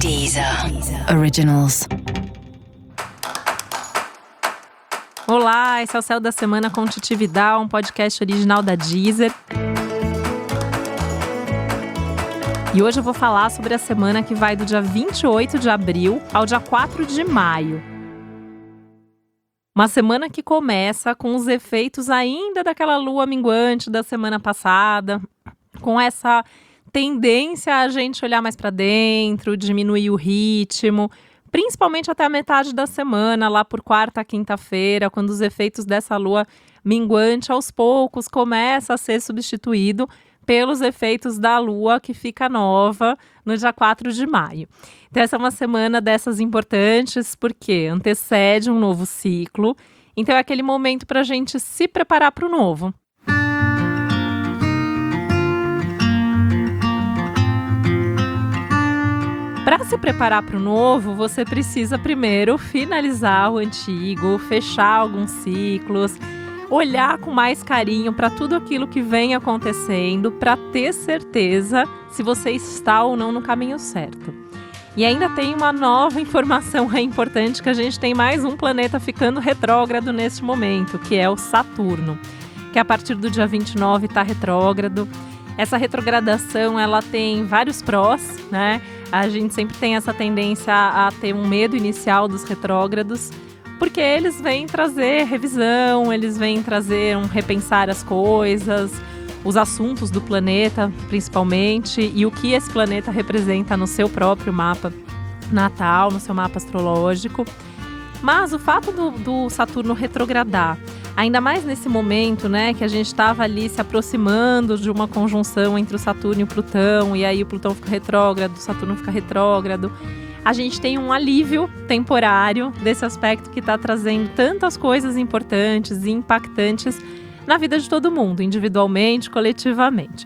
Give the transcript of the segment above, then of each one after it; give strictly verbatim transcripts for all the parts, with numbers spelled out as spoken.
Deezer Originals. Olá, esse é o Céu da Semana com Titi Vidal, um podcast original da Deezer. E hoje eu vou falar sobre a semana que vai do dia vinte e oito de abril ao dia quatro de maio. Uma semana que começa com os efeitos ainda daquela lua minguante da semana passada, com essa tendência a gente olhar mais para dentro, diminuir o ritmo, principalmente até a metade da semana, lá por quarta, quinta-feira, quando os efeitos dessa lua minguante aos poucos começa a ser substituído pelos efeitos da lua que fica nova no dia quatro de maio. Então essa é uma semana dessas importantes porque antecede um novo ciclo, então é aquele momento para a gente se preparar para o novo. Para se preparar para o novo, você precisa primeiro finalizar o antigo, fechar alguns ciclos, olhar com mais carinho para tudo aquilo que vem acontecendo, para ter certeza se você está ou não no caminho certo. E ainda tem uma nova informação importante, que a gente tem mais um planeta ficando retrógrado neste momento, que é o Saturno, que a partir do dia vinte e nove está retrógrado. Essa retrogradação, ela tem vários prós, né? A gente sempre tem essa tendência a ter um medo inicial dos retrógrados, porque eles vêm trazer revisão, eles vêm trazer um repensar as coisas, os assuntos do planeta, principalmente, e o que esse planeta representa no seu próprio mapa natal, no seu mapa astrológico. Mas o fato do, do Saturno retrogradar, ainda mais nesse momento, né, que a gente estava ali se aproximando de uma conjunção entre o Saturno e o Plutão, e aí o Plutão fica retrógrado, o Saturno fica retrógrado, a gente tem um alívio temporário desse aspecto que está trazendo tantas coisas importantes e impactantes na vida de todo mundo, individualmente, coletivamente.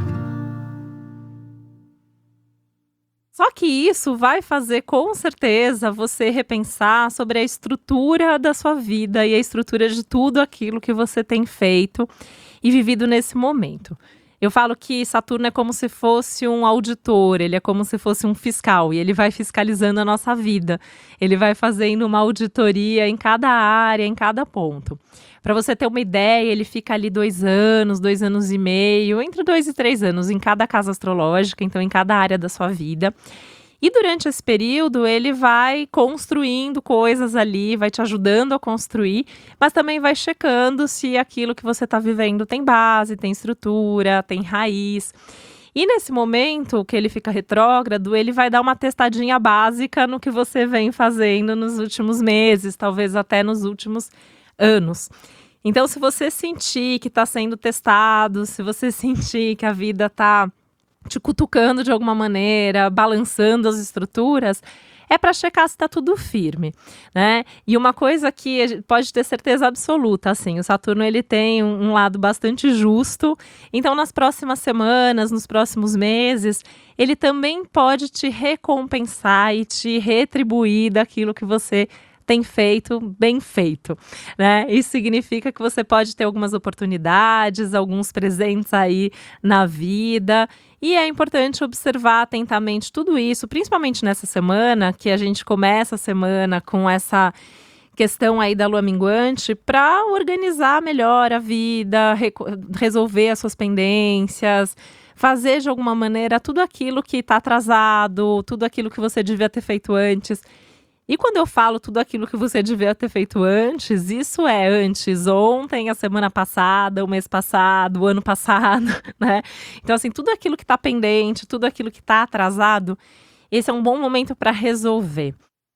Só que isso vai fazer, com certeza, você repensar sobre a estrutura da sua vida e a estrutura de tudo aquilo que você tem feito e vivido nesse momento. Eu falo que Saturno é como se fosse um auditor, ele é como se fosse um fiscal, e ele vai fiscalizando a nossa vida. Ele vai fazendo uma auditoria em cada área, em cada ponto. Para você ter uma ideia, ele fica ali dois anos, dois anos e meio, entre dois e três anos em cada casa astrológica, então em cada área da sua vida. E durante esse período, ele vai construindo coisas ali, vai te ajudando a construir, mas também vai checando se aquilo que você está vivendo tem base, tem estrutura, tem raiz. E nesse momento que ele fica retrógrado, ele vai dar uma testadinha básica no que você vem fazendo nos últimos meses, talvez até nos últimos anos. Então, se você sentir que está sendo testado, se você sentir que a vida está te cutucando de alguma maneira, balançando as estruturas, é para checar se está tudo firme, né? E uma coisa que pode ter certeza absoluta, assim, o Saturno ele tem um, um lado bastante justo, então nas próximas semanas, nos próximos meses, ele também pode te recompensar e te retribuir daquilo que você tem feito, bem feito, né? Isso significa que você pode ter algumas oportunidades, alguns presentes aí na vida, e é importante observar atentamente tudo isso, principalmente nessa semana, que a gente começa a semana com essa questão aí da lua minguante, para organizar melhor a vida, re- resolver as suas pendências, fazer de alguma maneira tudo aquilo que está atrasado, tudo aquilo que você devia ter feito antes. E quando eu falo tudo aquilo que você devia ter feito antes, isso é antes, ontem, a semana passada, o mês passado, o ano passado, né? Então, assim, tudo aquilo que está pendente, tudo aquilo que está atrasado, esse é um bom momento para resolver.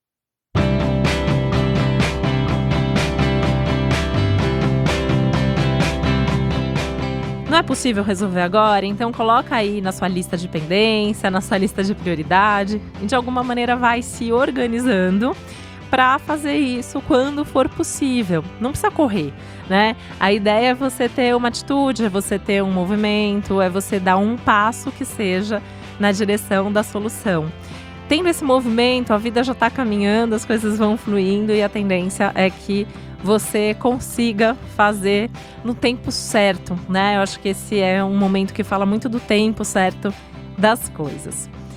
Não é possível resolver agora? Então coloca aí na sua lista de pendência, na sua lista de prioridade, e de alguma maneira vai se organizando para fazer isso quando for possível. Não precisa correr, né? A ideia é você ter uma atitude, é você ter um movimento, é você dar um passo que seja na direção da solução. Tendo esse movimento, a vida já está caminhando, as coisas vão fluindo e a tendência é que você consiga fazer no tempo certo, né? Eu acho que esse é um momento que fala muito do tempo certo das coisas.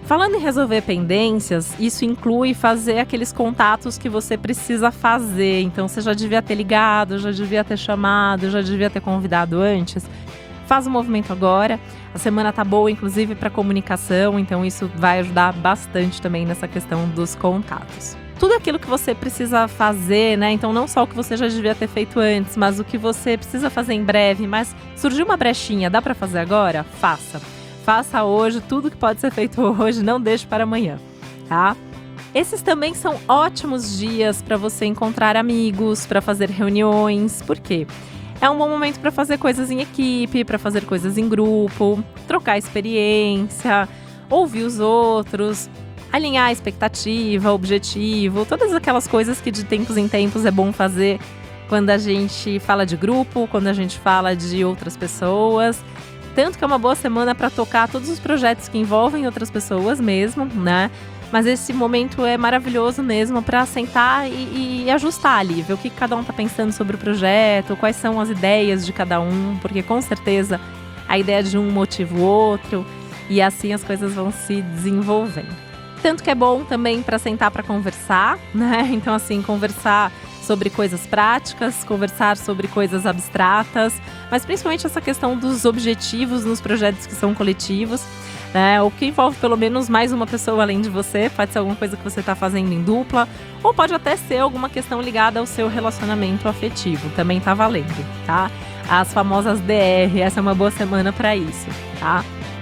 Falando em resolver pendências, isso inclui fazer aqueles contatos que você precisa fazer. Então, você já devia ter ligado, já devia ter chamado, já devia ter convidado antes. Faz o movimento agora. A semana tá boa, inclusive, para comunicação, então isso vai ajudar bastante também nessa questão dos contatos. Tudo aquilo que você precisa fazer, né? Então, não só o que você já devia ter feito antes, mas o que você precisa fazer em breve. Mas surgiu uma brechinha, dá para fazer agora? Faça. Faça hoje, tudo que pode ser feito hoje, não deixe para amanhã, tá? Esses também são ótimos dias para você encontrar amigos, para fazer reuniões. Por quê? É um bom momento para fazer coisas em equipe, para fazer coisas em grupo, trocar experiência, ouvir os outros, alinhar a expectativa, objetivo, todas aquelas coisas que de tempos em tempos é bom fazer quando a gente fala de grupo, quando a gente fala de outras pessoas. Tanto que é uma boa semana para tocar todos os projetos que envolvem outras pessoas mesmo, né? Mas esse momento é maravilhoso mesmo para sentar e, e ajustar ali, ver o que cada um tá pensando sobre o projeto, quais são as ideias de cada um, porque com certeza a ideia de um motiva o outro e assim as coisas vão se desenvolvendo. Tanto que é bom também para sentar para conversar, né? Então assim, conversar sobre coisas práticas, conversar sobre coisas abstratas, mas principalmente essa questão dos objetivos nos projetos que são coletivos, né? Ou que envolve pelo menos mais uma pessoa além de você, pode ser alguma coisa que você está fazendo em dupla, ou pode até ser alguma questão ligada ao seu relacionamento afetivo, também tá valendo, tá? As famosas D R, essa é uma boa semana para isso, tá?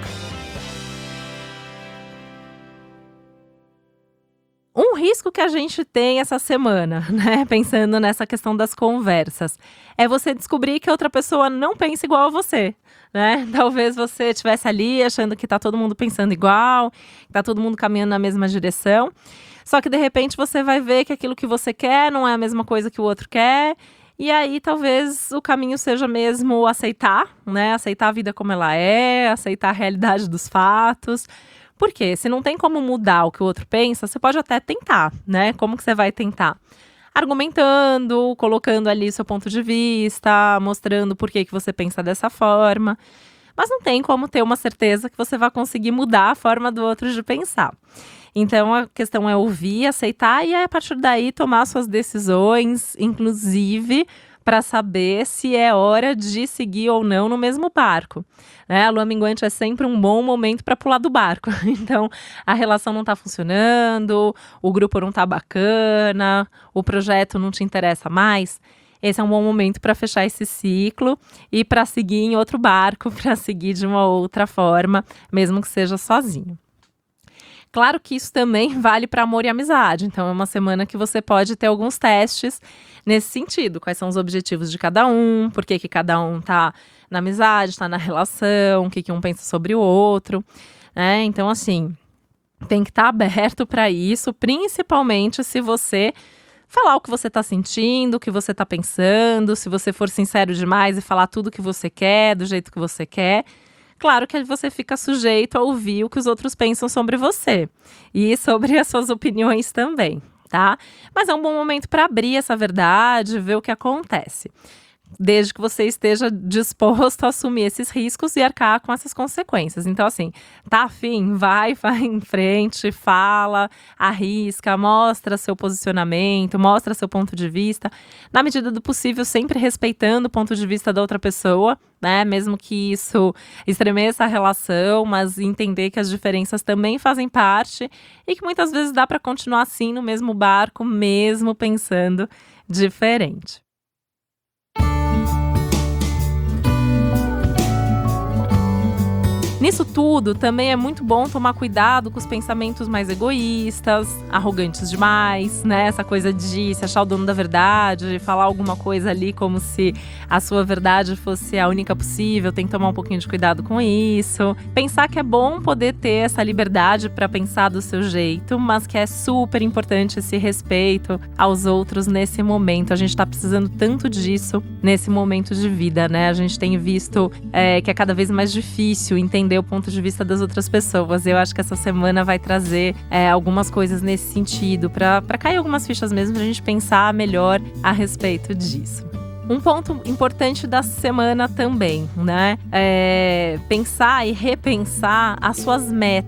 Um risco que a gente tem essa semana, né, pensando nessa questão das conversas, é você descobrir que a outra pessoa não pensa igual a você, né? Talvez você estivesse ali achando que tá todo mundo pensando igual, que tá todo mundo caminhando na mesma direção, só que de repente você vai ver que aquilo que você quer não é a mesma coisa que o outro quer, e aí talvez o caminho seja mesmo aceitar, né? Aceitar a vida como ela é, aceitar a realidade dos fatos. Por quê? Se não tem como mudar o que o outro pensa, você pode até tentar, né? Como que você vai tentar? Argumentando, colocando ali seu ponto de vista, mostrando por que que você pensa dessa forma. Mas não tem como ter uma certeza que você vai conseguir mudar a forma do outro de pensar. Então a questão é ouvir, aceitar e aí, a partir daí tomar suas decisões, inclusive para saber se é hora de seguir ou não no mesmo barco, né? A lua minguante é sempre um bom momento para pular do barco. Então, a relação não está funcionando, o grupo não está bacana, o projeto não te interessa mais. Esse é um bom momento para fechar esse ciclo e para seguir em outro barco, para seguir de uma outra forma, mesmo que seja sozinho. Claro que isso também vale para amor e amizade, então é uma semana que você pode ter alguns testes nesse sentido. Quais são os objetivos de cada um, por que que cada um tá na amizade, está na relação, o que que um pensa sobre o outro, né? Então assim, tem que estar aberto para isso, principalmente se você falar o que você está sentindo, o que você está pensando, se você for sincero demais e falar tudo o que você quer, do jeito que você quer. Claro que você fica sujeito a ouvir o que os outros pensam sobre você e sobre as suas opiniões também, tá? Mas é um bom momento para abrir essa verdade, ver o que acontece. Desde que você esteja disposto a assumir esses riscos e arcar com essas consequências. Então, assim, tá afim? Vai, vai em frente, fala, arrisca, mostra seu posicionamento, mostra seu ponto de vista. Na medida do possível, sempre respeitando o ponto de vista da outra pessoa, né? Mesmo que isso estremeça a relação, mas entender que as diferenças também fazem parte e que muitas vezes dá para continuar assim no mesmo barco, mesmo pensando diferente. Nisso tudo, também é muito bom tomar cuidado com os pensamentos mais egoístas, arrogantes demais, né? Essa coisa de se achar o dono da verdade, de falar alguma coisa ali como se a sua verdade fosse a única possível, tem que tomar um pouquinho de cuidado com isso. Pensar que é bom poder ter essa liberdade para pensar do seu jeito, mas que é super importante esse respeito aos outros nesse momento. A gente tá precisando tanto disso nesse momento de vida, né? A gente tem visto é, que é cada vez mais difícil entender o ponto de vista das outras pessoas. Eu acho que essa semana vai trazer é, algumas coisas nesse sentido, para cair algumas fichas mesmo, pra gente pensar melhor a respeito disso. Um ponto importante da semana também, né? É pensar e repensar as suas metas.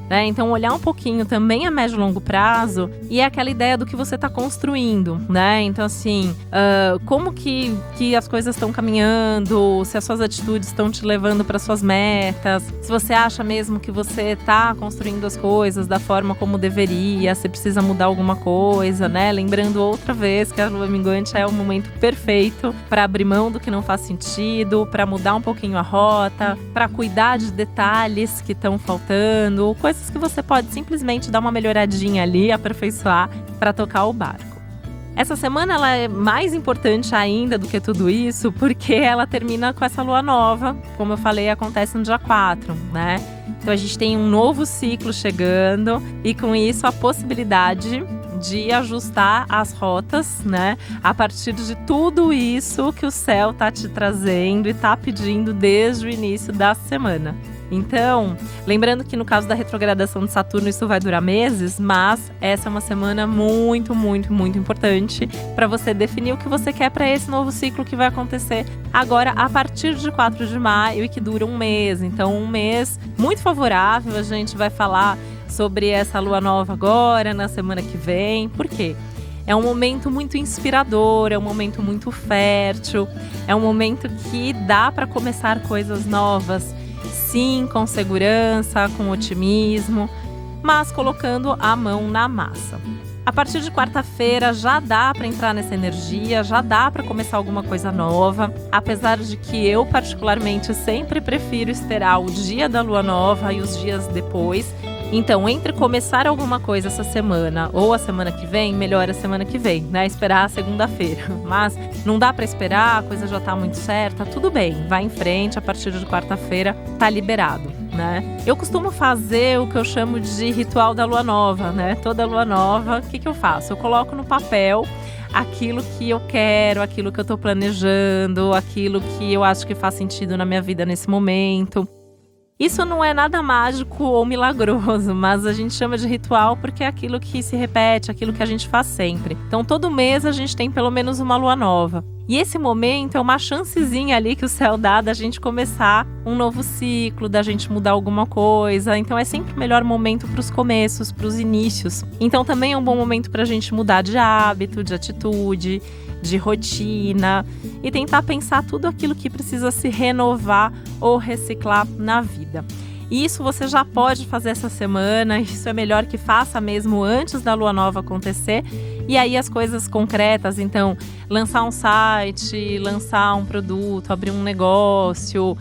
né? Então olhar um pouquinho também a médio e longo prazo e é aquela ideia do que você está construindo, né? Então assim, uh, como que, que as coisas estão caminhando, se as suas atitudes estão te levando para suas metas, se você acha mesmo que você está construindo as coisas da forma como deveria, se precisa mudar alguma coisa, né? Lembrando outra vez que a lua minguante é o momento perfeito para abrir mão do que não faz sentido, para mudar um pouquinho a rota, para cuidar de detalhes que estão faltando, coisas que você pode simplesmente dar uma melhoradinha ali, aperfeiçoar para tocar o barco. Essa semana ela é mais importante ainda do que tudo isso, porque ela termina com essa lua nova, como eu falei, acontece no dia quatro, né? Então a gente tem um novo ciclo chegando e com isso a possibilidade de ajustar as rotas, né? A partir de tudo isso que o céu tá te trazendo e tá pedindo desde o início da semana. Então, lembrando que no caso da retrogradação de Saturno isso vai durar meses, mas essa é uma semana muito, muito, muito importante para você definir o que você quer para esse novo ciclo que vai acontecer agora a partir de quatro de maio e que dura um mês. Então, um mês muito favorável, a gente vai falar sobre essa lua nova agora, na semana que vem. Por quê? É um momento muito inspirador, é um momento muito fértil, é um momento que dá para começar coisas novas. Sim, com segurança, com otimismo, mas colocando a mão na massa. A partir de quarta-feira já dá para entrar nessa energia, já dá para começar alguma coisa nova, apesar de que eu particularmente sempre prefiro esperar o dia da lua nova e os dias depois. Então, entre começar alguma coisa essa semana ou a semana que vem, melhor a semana que vem, né? Esperar a segunda-feira. Mas não dá pra esperar, a coisa já tá muito certa, tudo bem, vai em frente, a partir de quarta-feira tá liberado, né? Eu costumo fazer o que eu chamo de ritual da lua nova, né? Toda lua nova, o que que eu faço? Eu coloco no papel aquilo que eu quero, aquilo que eu tô planejando, aquilo que eu acho que faz sentido na minha vida nesse momento. Isso não é nada mágico ou milagroso, mas a gente chama de ritual porque é aquilo que se repete, aquilo que a gente faz sempre. Então todo mês a gente tem pelo menos uma lua nova. E esse momento é uma chancezinha ali que o céu dá da gente começar um novo ciclo, da gente mudar alguma coisa. Então é sempre o melhor momento para os começos, para os inícios. Então também é um bom momento para a gente mudar de hábito, de atitude, de rotina e tentar pensar tudo aquilo que precisa se renovar ou reciclar na vida. Isso você já pode fazer essa semana, isso é melhor que faça mesmo antes da lua nova acontecer. E aí as coisas concretas, então lançar um site, lançar um produto, abrir um negócio,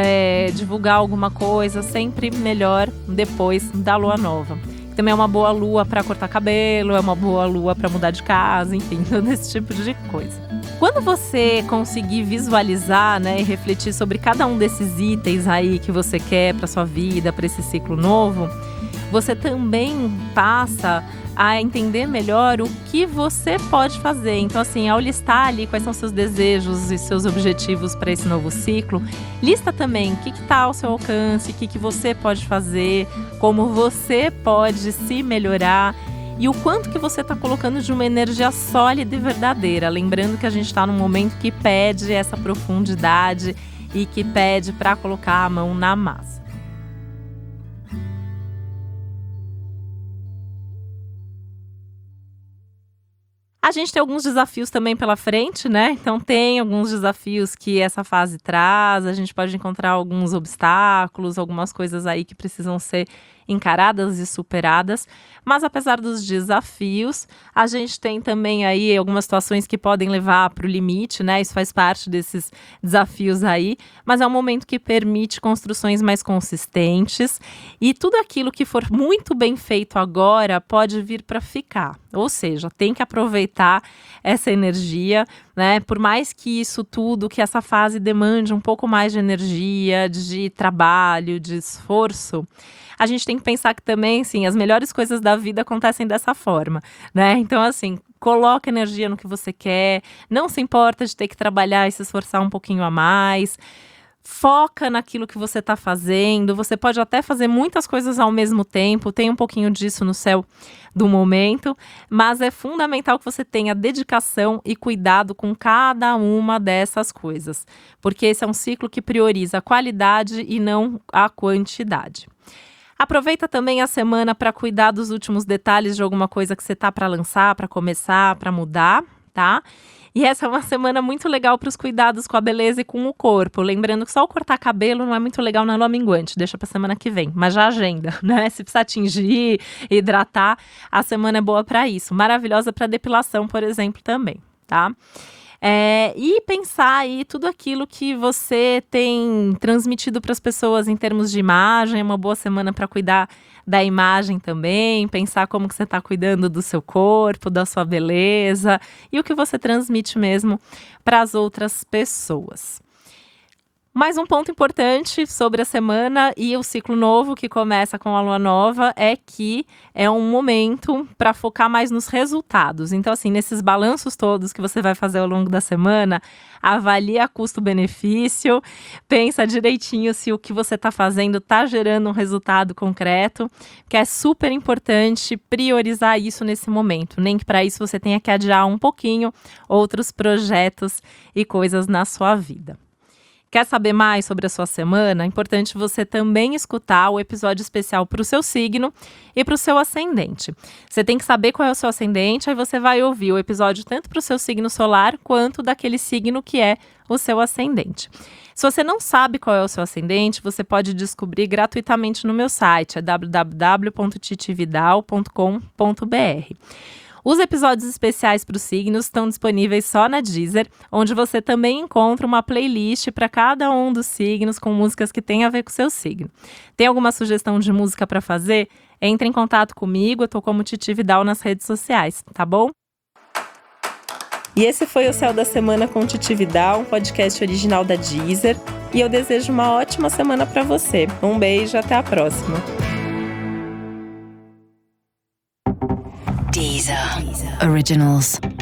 é, divulgar alguma coisa, sempre melhor depois da lua nova. Também é uma boa lua para cortar cabelo, é uma boa lua para mudar de casa, enfim, todo esse tipo de coisa. Quando você conseguir visualizar, né, e refletir sobre cada um desses itens aí que você quer para sua vida, para esse ciclo novo, você também passa a entender melhor o que você pode fazer. Então, assim, ao listar ali quais são seus desejos e seus objetivos para esse novo ciclo, lista também o que está ao seu alcance, o que, que você pode fazer, como você pode se melhorar e o quanto que você está colocando de uma energia sólida e verdadeira. Lembrando que a gente está num momento que pede essa profundidade e que pede para colocar a mão na massa. A gente tem alguns desafios também pela frente, né? Então tem alguns desafios que essa fase traz, a gente pode encontrar alguns obstáculos, algumas coisas aí que precisam ser encaradas e superadas, mas apesar dos desafios, a gente tem também aí algumas situações que podem levar para o limite, né? Isso faz parte desses desafios aí, mas é um momento que permite construções mais consistentes e tudo aquilo que for muito bem feito agora pode vir para ficar, ou seja, tem que aproveitar essa energia, né? Por mais que isso tudo, que essa fase demande um pouco mais de energia, de trabalho, de esforço, a gente tem que pensar que também, sim, as melhores coisas da vida acontecem dessa forma, né? Então, assim, coloca energia no que você quer, não se importa de ter que trabalhar e se esforçar um pouquinho a mais, foca naquilo que você está fazendo, você pode até fazer muitas coisas ao mesmo tempo, tem um pouquinho disso no céu do momento, mas é fundamental que você tenha dedicação e cuidado com cada uma dessas coisas, porque esse é um ciclo que prioriza a qualidade e não a quantidade. Aproveita também a semana para cuidar dos últimos detalhes de alguma coisa que você tá para lançar, para começar, para mudar, tá? E essa é uma semana muito legal para os cuidados com a beleza e com o corpo. Lembrando que só o cortar cabelo não é muito legal na lua minguante, deixa para semana que vem. Mas já agenda, né? Se precisar tingir, hidratar, a semana é boa para isso. Maravilhosa para depilação, por exemplo, também, tá? É, e pensar aí tudo aquilo que você tem transmitido para as pessoas em termos de imagem, é uma boa semana para cuidar da imagem também, pensar como que você está cuidando do seu corpo, da sua beleza e o que você transmite mesmo para as outras pessoas. Mais um ponto importante sobre a semana e o ciclo novo que começa com a lua nova é que é um momento para focar mais nos resultados. Então, assim, nesses balanços todos que você vai fazer ao longo da semana, avalia custo-benefício, pensa direitinho se o que você está fazendo está gerando um resultado concreto, que é super importante priorizar isso nesse momento, nem que para isso você tenha que adiar um pouquinho outros projetos e coisas na sua vida. Quer saber mais sobre a sua semana? É importante você também escutar o episódio especial para o seu signo e para o seu ascendente. Você tem que saber qual é o seu ascendente, aí você vai ouvir o episódio tanto para o seu signo solar quanto daquele signo que é o seu ascendente. Se você não sabe qual é o seu ascendente, você pode descobrir gratuitamente no meu site, é w w w ponto titi vidal ponto com ponto b r. Os episódios especiais para os signos estão disponíveis só na Deezer, onde você também encontra uma playlist para cada um dos signos com músicas que têm a ver com o seu signo. Tem alguma sugestão de música para fazer? Entre em contato comigo, eu estou como Titi Vidal nas redes sociais, tá bom? E esse foi o Céu da Semana com Titi Vidal, um podcast original da Deezer. E eu desejo uma ótima semana para você. Um beijo, até a próxima. Deezer Originals.